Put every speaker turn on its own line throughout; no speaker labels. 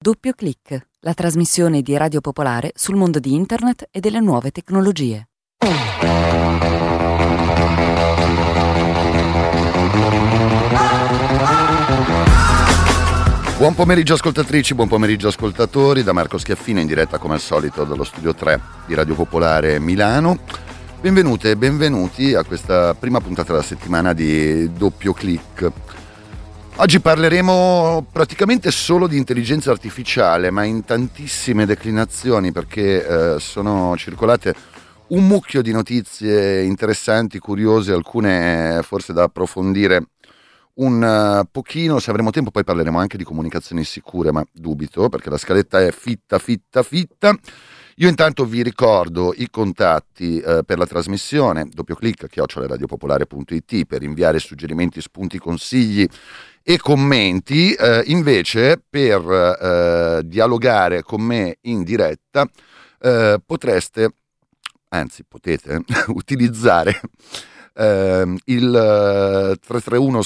Doppio Clic, la trasmissione di Radio Popolare sul mondo di Internet e delle nuove tecnologie.
Buon pomeriggio ascoltatrici, buon pomeriggio ascoltatori, da Marco Schiaffino in diretta come al solito dallo studio 3 di Radio Popolare Milano. Benvenute e benvenuti a questa prima puntata della settimana di Doppio Clic. Oggi parleremo praticamente solo di intelligenza artificiale, ma in tantissime declinazioni, perché sono circolate un mucchio di notizie interessanti, curiose, alcune forse da approfondire un pochino. Se avremo tempo poi parleremo anche di comunicazioni sicure, ma dubito, perché la scaletta è fitta. Io intanto vi ricordo i contatti per la trasmissione: doppioclic@radiopopolare.it per inviare suggerimenti, spunti, consigli e commenti. Invece per dialogare con me in diretta potete utilizzare il 331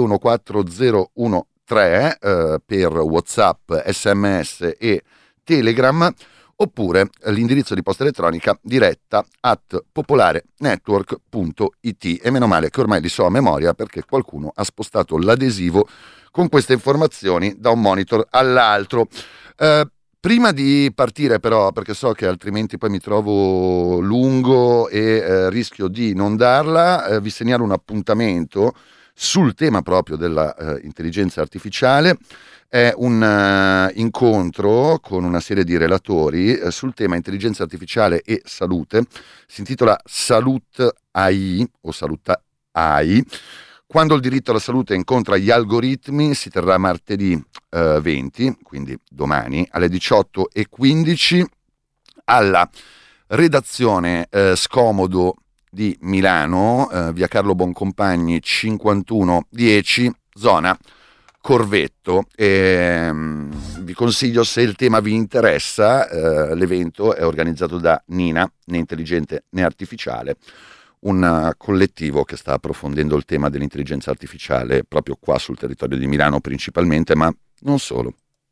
6214013 per WhatsApp, SMS e Telegram, oppure l'indirizzo di posta elettronica diretta@popolarenetwork.it. E meno male che ormai li so a memoria, perché qualcuno ha spostato l'adesivo con queste informazioni da un monitor all'altro. Prima di partire però, perché so che altrimenti poi mi trovo lungo e rischio di non darla, vi segnalo un appuntamento sul tema proprio della intelligenza artificiale. È un incontro con una serie di relatori sul tema intelligenza artificiale e salute. Si intitola Salut AI o Saluta AI. Quando il diritto alla salute incontra gli algoritmi. Si terrà martedì 20, quindi domani, alle 18:15 alla redazione Scomodo di Milano, via Carlo Boncompagni 5110, zona Corvetto. Vi consiglio, se il tema vi interessa, l'evento è organizzato da Nina, né intelligente né artificiale, un collettivo che sta approfondendo il tema dell'intelligenza artificiale proprio qua sul territorio di Milano principalmente, ma non solo.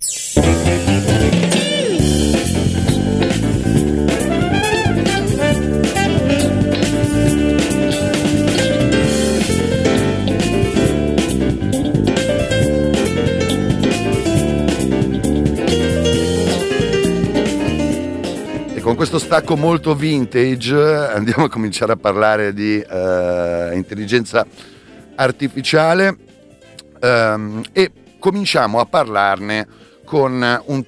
Con questo stacco molto vintage andiamo a cominciare a parlare di intelligenza artificiale e cominciamo a parlarne con un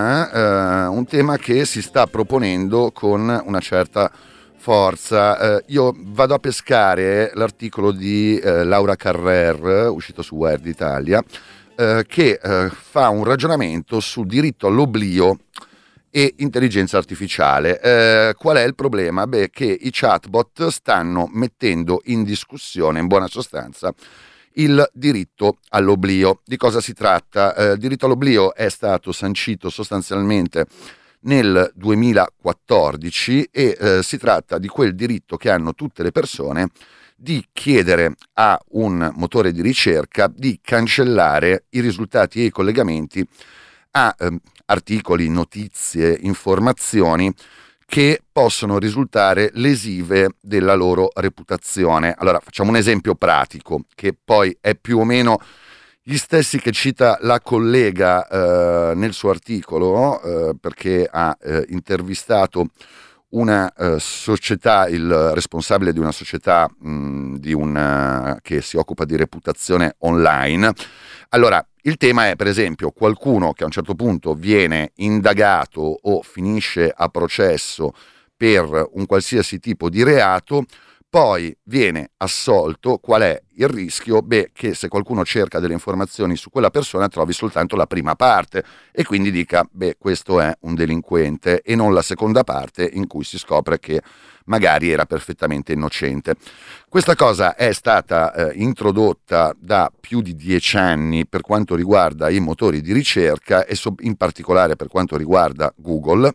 tema che si sta proponendo con una certa forza. Io vado a pescare l'articolo di Laura Carrer, uscito su Wired Italia, che fa un ragionamento sul diritto all'oblio e intelligenza artificiale. Qual è il problema? Beh, che i chatbot stanno mettendo in discussione, in buona sostanza, il diritto all'oblio. Di cosa si tratta? Il diritto all'oblio è stato sancito sostanzialmente nel 2014 e si tratta di quel diritto che hanno tutte le persone di chiedere a un motore di ricerca di cancellare i risultati e i collegamenti a articoli, notizie, informazioni che possono risultare lesive della loro reputazione. Allora, facciamo un esempio pratico, che poi è più o meno gli stessi che cita la collega nel suo articolo, perché ha intervistato una società, il responsabile di una società che si occupa di reputazione online. Allora, il tema è, per esempio, qualcuno che a un certo punto viene indagato o finisce a processo per un qualsiasi tipo di reato, poi viene assolto. Qual è il rischio? Beh, che se qualcuno cerca delle informazioni su quella persona trovi soltanto la prima parte e quindi dica, beh, questo è un delinquente, e non la seconda parte in cui si scopre che magari era perfettamente innocente. Questa cosa è stata introdotta da più di 10 anni per quanto riguarda i motori di ricerca e in particolare per quanto riguarda Google.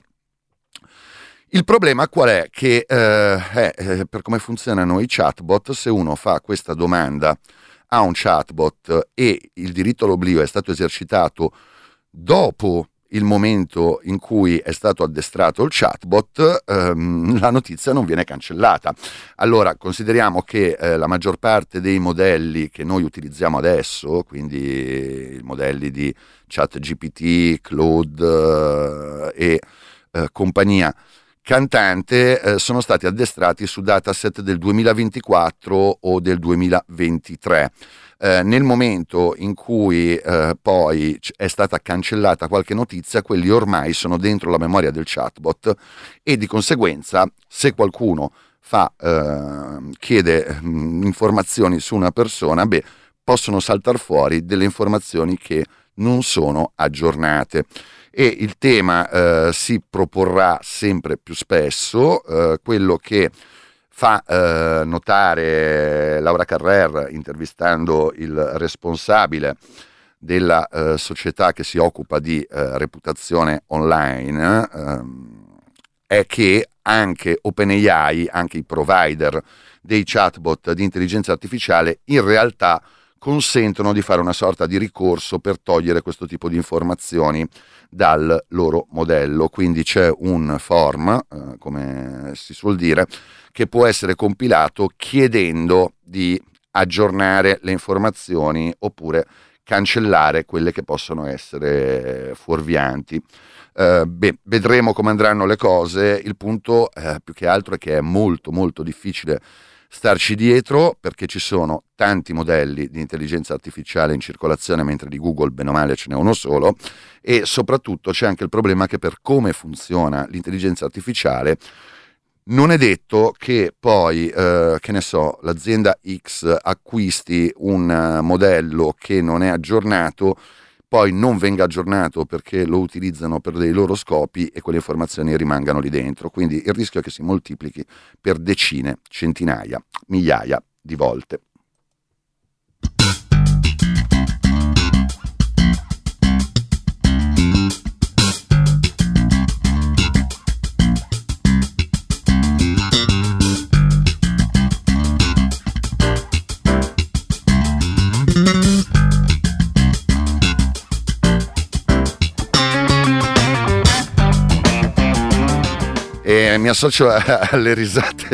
Il problema qual è? Che per come funzionano i chatbot, se uno fa questa domanda a un chatbot e il diritto all'oblio è stato esercitato dopo il momento in cui è stato addestrato il chatbot, la notizia non viene cancellata. Allora, consideriamo che la maggior parte dei modelli che noi utilizziamo adesso, quindi i modelli di ChatGPT, Claude e compagnia cantante, sono stati addestrati su dataset del 2024 o del 2023. Nel momento in cui poi è stata cancellata qualche notizia, quelli ormai sono dentro la memoria del chatbot e di conseguenza, se qualcuno chiede informazioni su una persona, possono saltare fuori delle informazioni che non sono aggiornate. E il tema si proporrà sempre più spesso, quello che fa notare Laura Carrer intervistando il responsabile della società che si occupa di reputazione online, è che anche OpenAI, anche i provider dei chatbot di intelligenza artificiale, in realtà consentono di fare una sorta di ricorso per togliere questo tipo di informazioni dal loro modello. Quindi c'è un form, come si suol dire, che può essere compilato chiedendo di aggiornare le informazioni oppure cancellare quelle che possono essere fuorvianti. Vedremo come andranno le cose. Il punto più che altro è che è molto molto difficile starci dietro, perché ci sono tanti modelli di intelligenza artificiale in circolazione, mentre di Google bene o male ce n'è uno solo, e soprattutto c'è anche il problema che per come funziona l'intelligenza artificiale non è detto che poi, che ne so, l'azienda X acquisti un modello che non è aggiornato, poi non venga aggiornato perché lo utilizzano per dei loro scopi e quelle informazioni rimangano lì dentro. Quindi il rischio è che si moltiplichi per decine, centinaia, migliaia di volte. E mi associo alle risate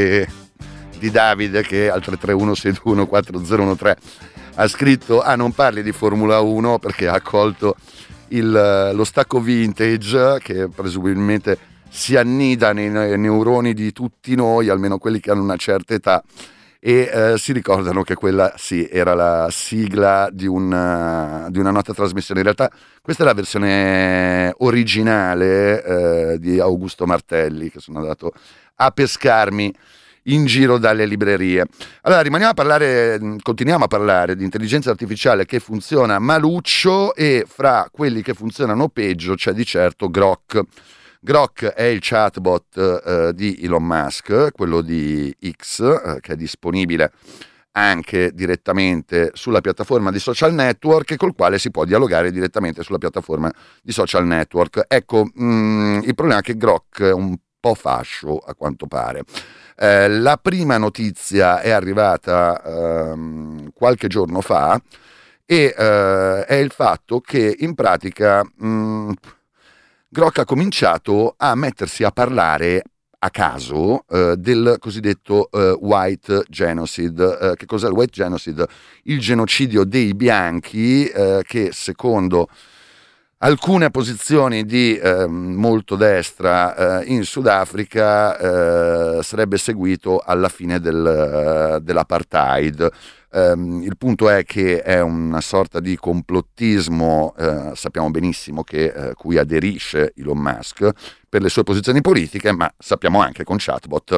di Davide, che al 331-621-4013 ha scritto: non parli di Formula 1, perché ha colto lo stacco vintage che presumibilmente si annida nei neuroni di tutti noi, almeno quelli che hanno una certa età, e si ricordano che quella sì era la sigla di una nota trasmissione. In realtà questa è la versione originale di Augusto Martelli, che sono andato a pescarmi in giro dalle librerie. Allora continuiamo a parlare di intelligenza artificiale che funziona maluccio, e fra quelli che funzionano peggio c'è di certo Grok. Grok è il chatbot di Elon Musk, quello di X, che è disponibile anche direttamente sulla piattaforma di social network e col quale si può dialogare direttamente sulla piattaforma di social network. Ecco, il problema è che Grok è un po' fascio, a quanto pare. La prima notizia è arrivata qualche giorno fa, e è il fatto che in pratica Grok ha cominciato a mettersi a parlare a caso del cosiddetto white genocide. Che cos'è il white genocide? Il genocidio dei bianchi, che secondo alcune posizioni di molto destra in Sudafrica sarebbe seguito alla fine dell'apartheid. Il punto è che è una sorta di complottismo, sappiamo benissimo cui aderisce Elon Musk per le sue posizioni politiche, ma sappiamo anche con chatbot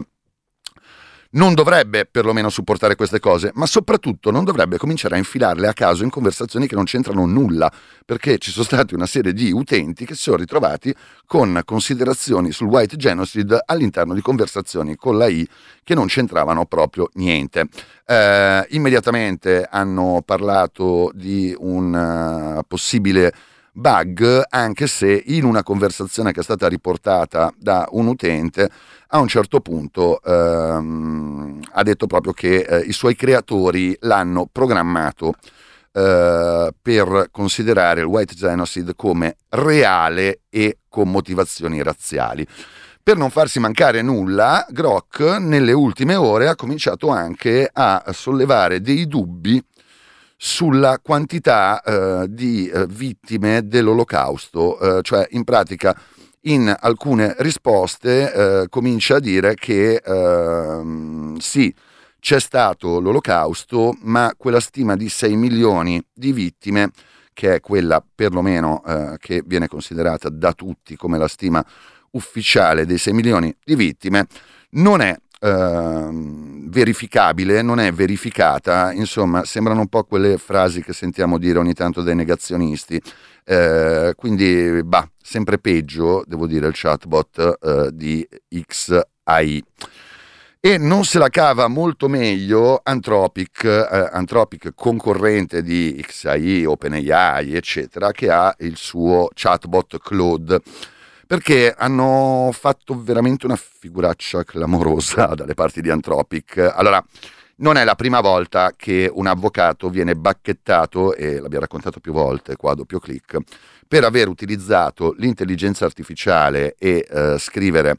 non dovrebbe perlomeno supportare queste cose, ma soprattutto non dovrebbe cominciare a infilarle a caso in conversazioni che non c'entrano nulla, perché ci sono stati una serie di utenti che si sono ritrovati con considerazioni sul white genocide all'interno di conversazioni con la I che non c'entravano proprio niente. Immediatamente hanno parlato di un possibile bug, anche se in una conversazione che è stata riportata da un utente, a un certo punto ha detto proprio che i suoi creatori l'hanno programmato per considerare il white genocide come reale e con motivazioni razziali. Per non farsi mancare nulla, Grock nelle ultime ore ha cominciato anche a sollevare dei dubbi sulla quantità di vittime dell'Olocausto, cioè in pratica in alcune risposte comincia a dire che sì, c'è stato l'Olocausto, ma quella stima di 6 milioni di vittime, che è quella perlomeno che viene considerata da tutti come la stima ufficiale dei 6 milioni di vittime, non è verificabile, non è verificata. Insomma, sembrano un po' quelle frasi che sentiamo dire ogni tanto dai negazionisti, quindi sempre peggio, devo dire, il chatbot di XAI. E non se la cava molto meglio Anthropic, concorrente di XAI, OpenAI, eccetera, che ha il suo chatbot Claude, perché hanno fatto veramente una figuraccia clamorosa dalle parti di Anthropic. Allora, non è la prima volta che un avvocato viene bacchettato, e l'abbiamo raccontato più volte qua a doppio clic, per aver utilizzato l'intelligenza artificiale e scrivere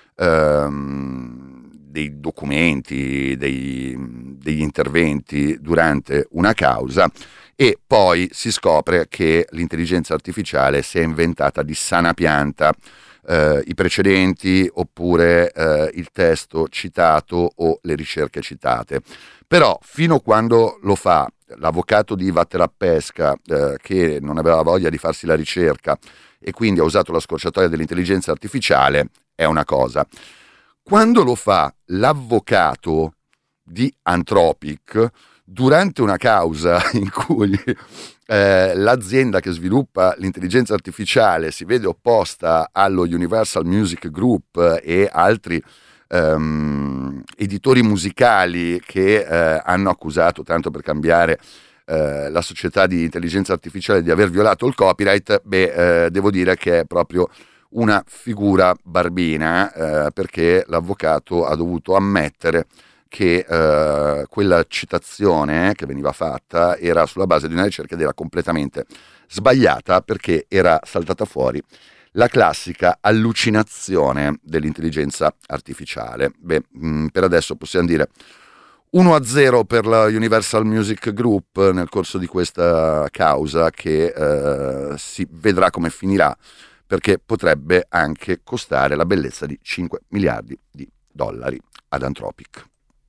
dei documenti, degli interventi durante una causa, e poi si scopre che l'intelligenza artificiale si è inventata di sana pianta i precedenti oppure il testo citato o le ricerche citate. Però fino a quando lo fa l'avvocato di Vattene a Pesca, che non aveva voglia di farsi la ricerca e quindi ha usato la scorciatoia dell'intelligenza artificiale, è una cosa. Quando lo fa l'avvocato di Anthropic durante una causa in cui l'azienda che sviluppa l'intelligenza artificiale si vede opposta allo Universal Music Group e altri editori musicali che hanno accusato, tanto per cambiare, la società di intelligenza artificiale di aver violato il copyright, devo dire che è proprio una figura barbina, perché l'avvocato ha dovuto ammettere che quella citazione che veniva fatta era sulla base di una ricerca ed era completamente sbagliata, perché era saltata fuori la classica allucinazione dell'intelligenza artificiale. Per adesso possiamo dire 1-0 per la Universal Music Group nel corso di questa causa, che si vedrà come finirà, perché potrebbe anche costare la bellezza di 5 miliardi di dollari ad Anthropic.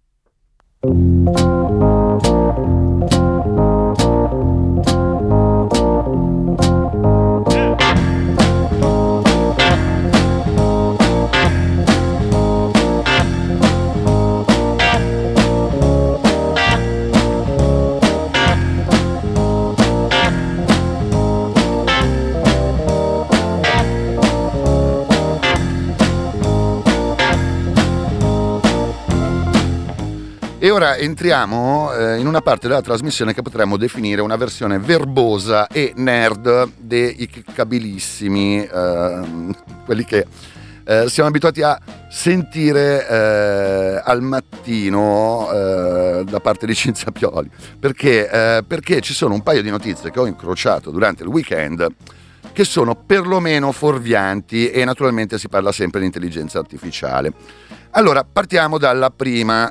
E ora entriamo in una parte della trasmissione che potremmo definire una versione verbosa e nerd dei cliccabilissimi, quelli che siamo abituati a sentire al mattino da parte di Cinzia Pioli, perché ci sono un paio di notizie che ho incrociato durante il weekend che sono perlomeno fuorvianti, e naturalmente si parla sempre di intelligenza artificiale. Allora, partiamo dalla prima.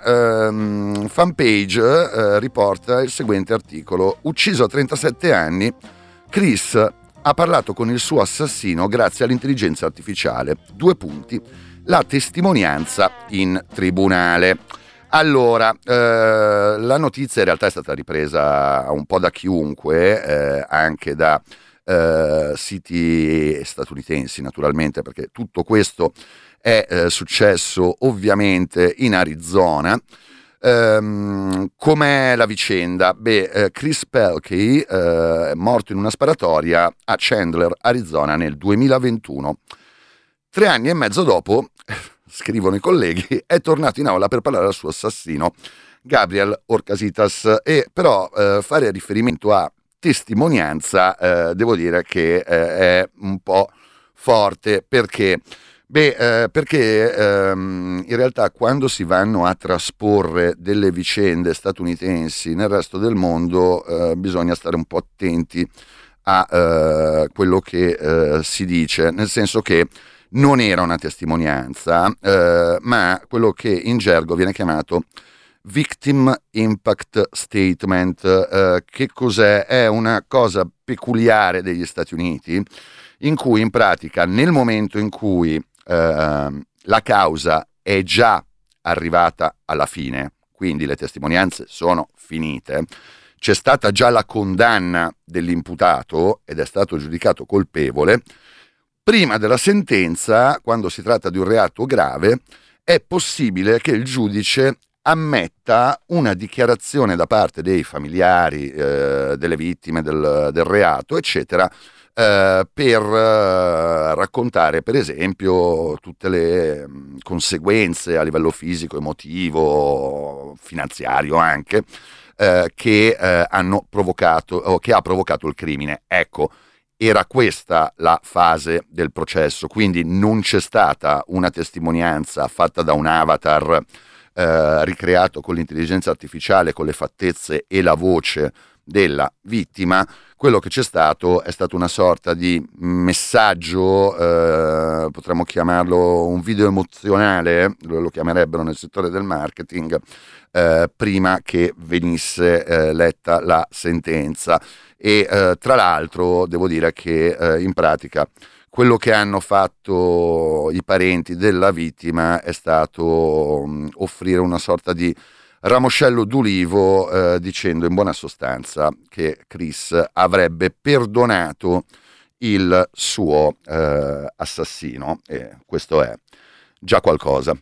Fanpage riporta il seguente articolo: ucciso a 37 anni, Chris ha parlato con il suo assassino grazie all'intelligenza artificiale. 2 punti. La testimonianza in tribunale. Allora, la notizia in realtà è stata ripresa un po' da chiunque, anche da siti statunitensi naturalmente, perché tutto questo è successo ovviamente in Arizona. Com'è la vicenda? Chris Pelkey è morto in una sparatoria a Chandler, Arizona nel 2021. 3 anni e mezzo dopo, scrivono i colleghi, è tornato in aula per parlare al suo assassino, Gabriel Orcasitas, e però fare riferimento a testimonianza devo dire che è un po' forte, perché Perché in realtà quando si vanno a trasporre delle vicende statunitensi nel resto del mondo bisogna stare un po' attenti a quello che si dice, nel senso che non era una testimonianza, ma quello che in gergo viene chiamato Victim Impact Statement. Che cos'è? È una cosa peculiare degli Stati Uniti, in cui in pratica nel momento in cui la causa è già arrivata alla fine, quindi le testimonianze sono finite, c'è stata già la condanna dell'imputato ed è stato giudicato colpevole, prima della sentenza, quando si tratta di un reato grave, è possibile che il giudice ammetta una dichiarazione da parte dei familiari delle vittime del reato, eccetera, per raccontare per esempio tutte le conseguenze a livello fisico, emotivo, finanziario anche, che hanno provocato o che ha provocato il crimine. Ecco, era questa la fase del processo, quindi non c'è stata una testimonianza fatta da un avatar ricreato con l'intelligenza artificiale, con le fattezze e la voce della vittima. Quello che c'è stato è stato una sorta di messaggio, potremmo chiamarlo un video emozionale, lo chiamerebbero nel settore del marketing, prima che venisse letta la sentenza. E tra l'altro devo dire che in pratica quello che hanno fatto i parenti della vittima è stato offrire una sorta di ramoscello d'ulivo, dicendo in buona sostanza che Chris avrebbe perdonato il suo assassino, e questo è già qualcosa.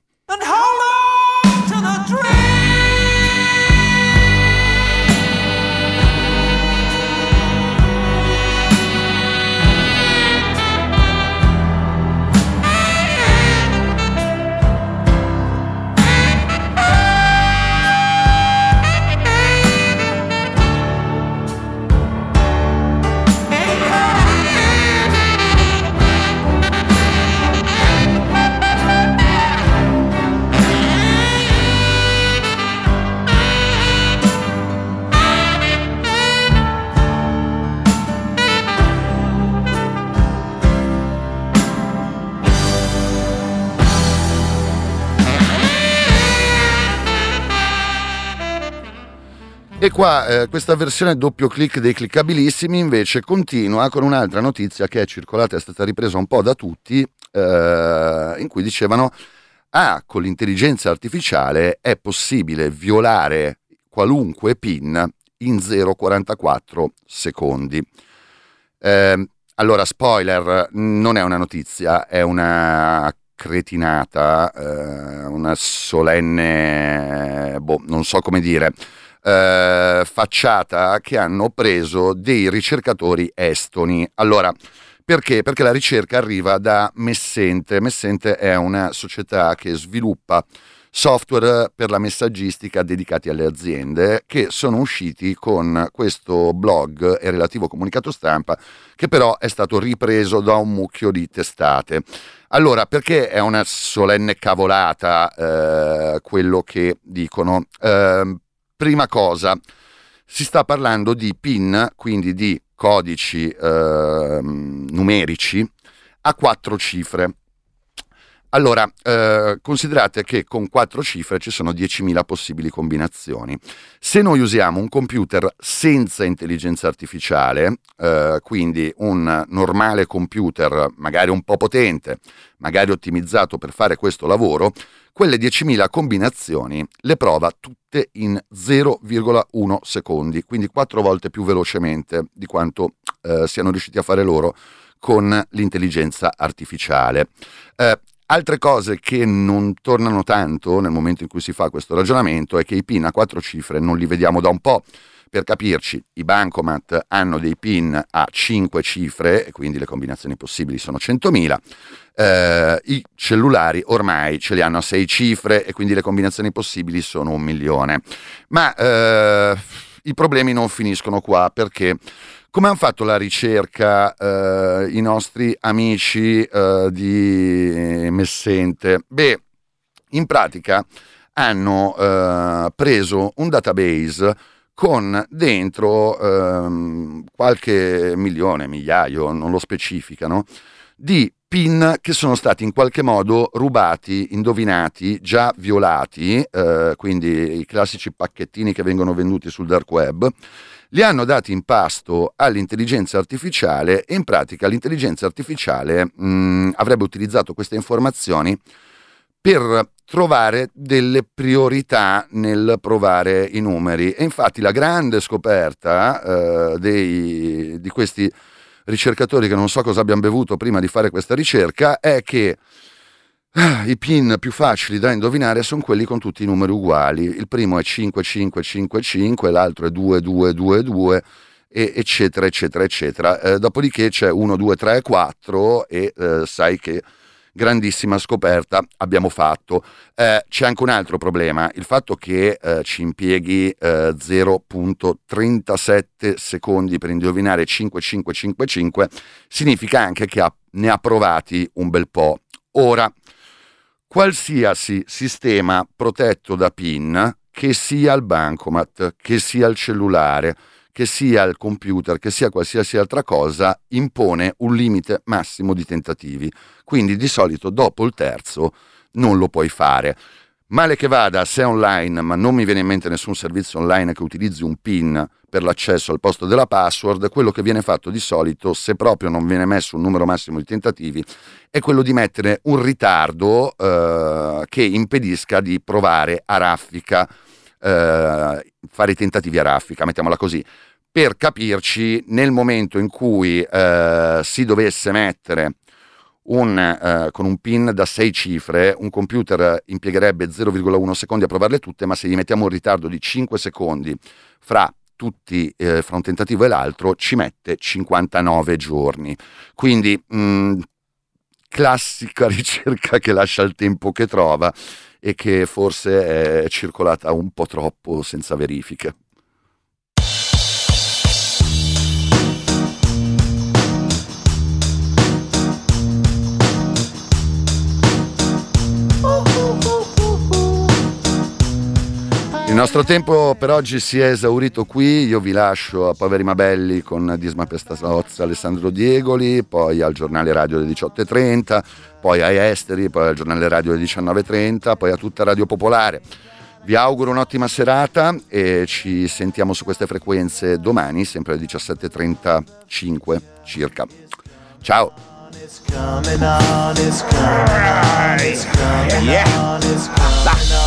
E qua questa versione doppio clic dei cliccabilissimi invece continua con un'altra notizia che è circolata, è stata ripresa un po' da tutti, in cui dicevano con l'intelligenza artificiale è possibile violare qualunque PIN in 0,44 secondi. Allora, spoiler, non è una notizia, è una cretinata, una solenne, non so come dire, facciata che hanno preso dei ricercatori estoni. Allora, perché? Perché la ricerca arriva da Messente. Messente è una società che sviluppa software per la messaggistica dedicati alle aziende, che sono usciti con questo blog e relativo comunicato stampa, che però è stato ripreso da un mucchio di testate. Allora, perché è una solenne cavolata quello che dicono? Prima cosa, si sta parlando di PIN, quindi di codici numerici a 4 cifre. Allora, considerate che con 4 cifre ci sono 10.000 possibili combinazioni. Se noi usiamo un computer senza intelligenza artificiale, quindi un normale computer, magari un po' potente, magari ottimizzato per fare questo lavoro, quelle 10.000 combinazioni le prova tutte in 0,1 secondi, quindi 4 volte più velocemente di quanto siano riusciti a fare loro con l'intelligenza artificiale. Altre cose che non tornano tanto nel momento in cui si fa questo ragionamento è che i PIN a 4 cifre non li vediamo da un po'. Per capirci, i bancomat hanno dei PIN a 5 cifre, e quindi le combinazioni possibili sono 100.000. I cellulari ormai ce li hanno a 6 cifre e quindi le combinazioni possibili sono 1 milione. Ma i problemi non finiscono qua, perché Come hanno fatto la ricerca i nostri amici di Messente? Beh, in pratica hanno preso un database con dentro qualche milione, migliaio, non lo specificano, di PIN che sono stati in qualche modo rubati, indovinati, già violati, quindi i classici pacchettini che vengono venduti sul dark web, li hanno dati in pasto all'intelligenza artificiale e in pratica l'intelligenza artificiale avrebbe utilizzato queste informazioni per trovare delle priorità nel provare i numeri. E infatti la grande scoperta di questi ricercatori, che non so cosa abbiano bevuto prima di fare questa ricerca, è che i PIN più facili da indovinare sono quelli con tutti i numeri uguali. Il primo è 5555, l'altro è 2222, eccetera, eccetera, eccetera. Dopodiché c'è 1, 2, 3, 4 e sai che grandissima scoperta abbiamo fatto. C'è anche un altro problema, il fatto che ci impieghi 0,37 secondi per indovinare 5555 significa anche che ne ha provati un bel po'. Ora, qualsiasi sistema protetto da PIN, che sia il bancomat, che sia il cellulare, che sia il computer, che sia qualsiasi altra cosa, impone un limite massimo di tentativi. Quindi di solito dopo il terzo non lo puoi fare. Male che vada, se è online, ma non mi viene in mente nessun servizio online che utilizzi un PIN per l'accesso al posto della password, quello che viene fatto di solito, se proprio non viene messo un numero massimo di tentativi, è quello di mettere un ritardo che impedisca di provare a raffica, fare i tentativi a raffica, mettiamola così. Per capirci, nel momento in cui si dovesse mettere con un PIN da 6 cifre, un computer impiegherebbe 0,1 secondi a provarle tutte, ma se gli mettiamo un ritardo di 5 secondi fra tutti, fra un tentativo e l'altro, ci mette 59 giorni. Quindi classica ricerca che lascia il tempo che trova e che forse è circolata un po' troppo senza verifiche. Il nostro tempo per oggi si è esaurito qui, io vi lascio a Poveri Mabelli con Disma Pestalozza, Alessandro Diegoli, poi al giornale radio alle 18.30, poi ai Esteri, poi al giornale radio alle 19.30, poi a tutta Radio Popolare. Vi auguro un'ottima serata e ci sentiamo su queste frequenze domani, sempre alle 17.35 circa. Ciao! It's coming on, it's coming on, it's coming on, it's coming on.